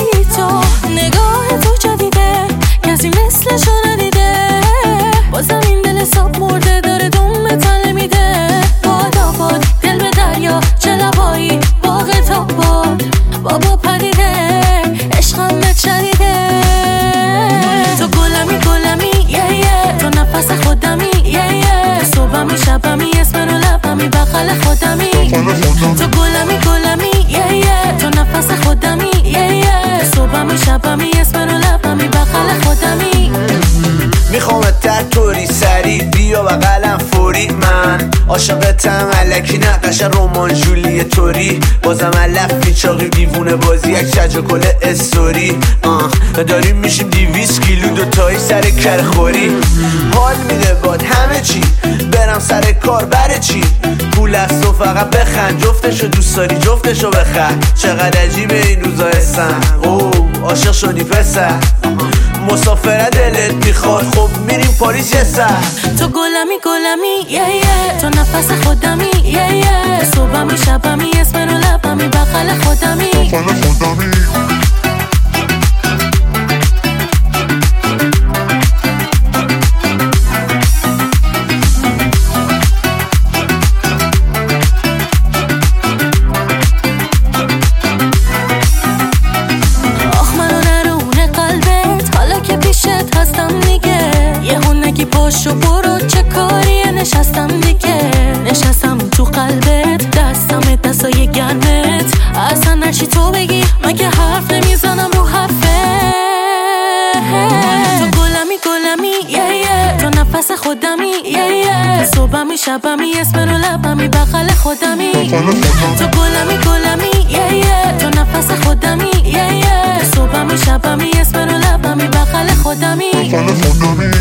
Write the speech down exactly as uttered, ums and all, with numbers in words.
بی تو نگاه تو جدیده کسی مثلشو ندیده بازم این دل حساب مرده داره دوم تله میده باد آباد دل به دریا چه لبایی باغ تا باد بابا پدیده عشقم به چدیده تو گلمی گلمی یه یه تو نفس خودمی یه یه صبحمی شبمی اسم رو لبمی بغل خودمی تو گلمی گلمی یه یه تو نفس خودمی یه یه صبحمی شبمی اسم رو لبمی بغل خودمی میخوامت در طوری سری بیا بغلم فوری من عاشقتم الکی نقش رمان جولی توری بازم علف میچاقی دیوونه بازی یک شج کل استوری آه داریم میشیم دیویس کیلو دوتایی سر کرخوری حال میده باد همه چی برم سر کار بره چی پول است و فقط بخند جفتشو دوست داری جفتشو بخند چقدر عجیبه این روزا هستن اوه عاشق شدی پسر مسافره دلت میخواد خب میریم پاریس یه سر تو گلمی گلمی یه یه تو نفس خودمی یه یه صبحمی شبمی اسم رو لبمی بغل خودمی پاشو برو چه کاریه نشستم دیگه نشستم تو قلبت دستم دستای گرمت اصلا نچی تو بگی مگه حرف نمیزنم رو حرفه تو گلمی گلمی یه یه تو نفس خودمی یه یه صبحمی شبمی اسم رو لبمی بغل خودمی تو گلمی گلمی یه یه تو نفس خودمی یه یه صبحمی شبمی اسم رو لبمی بغل خودمی